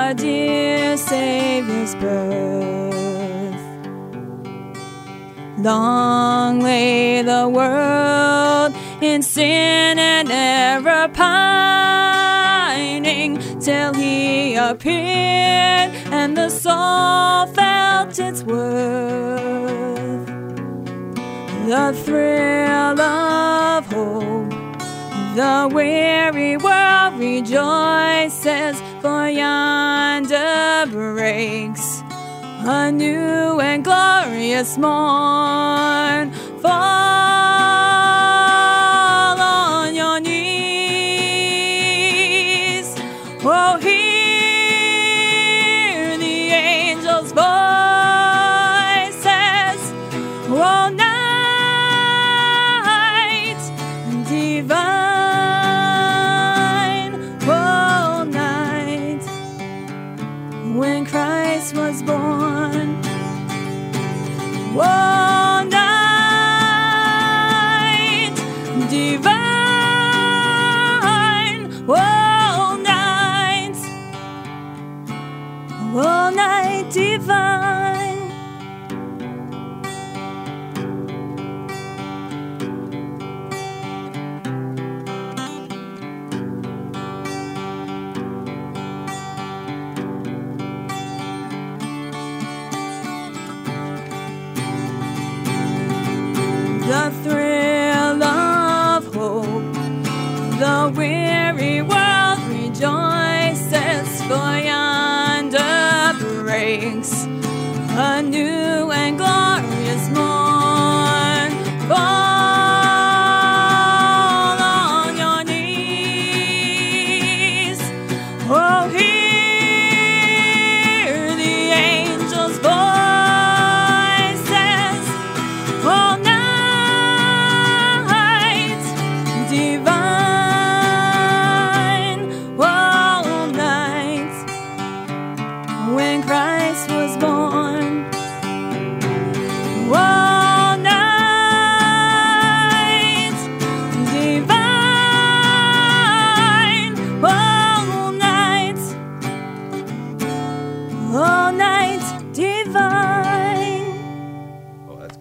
our dear Savior's birth. Long lay the world in sin and error pining, till he appeared and the soul felt its worth. The thrill of hope, the weary world rejoices, for yonder breaks a new and glorious morn. Fall on your knees, oh,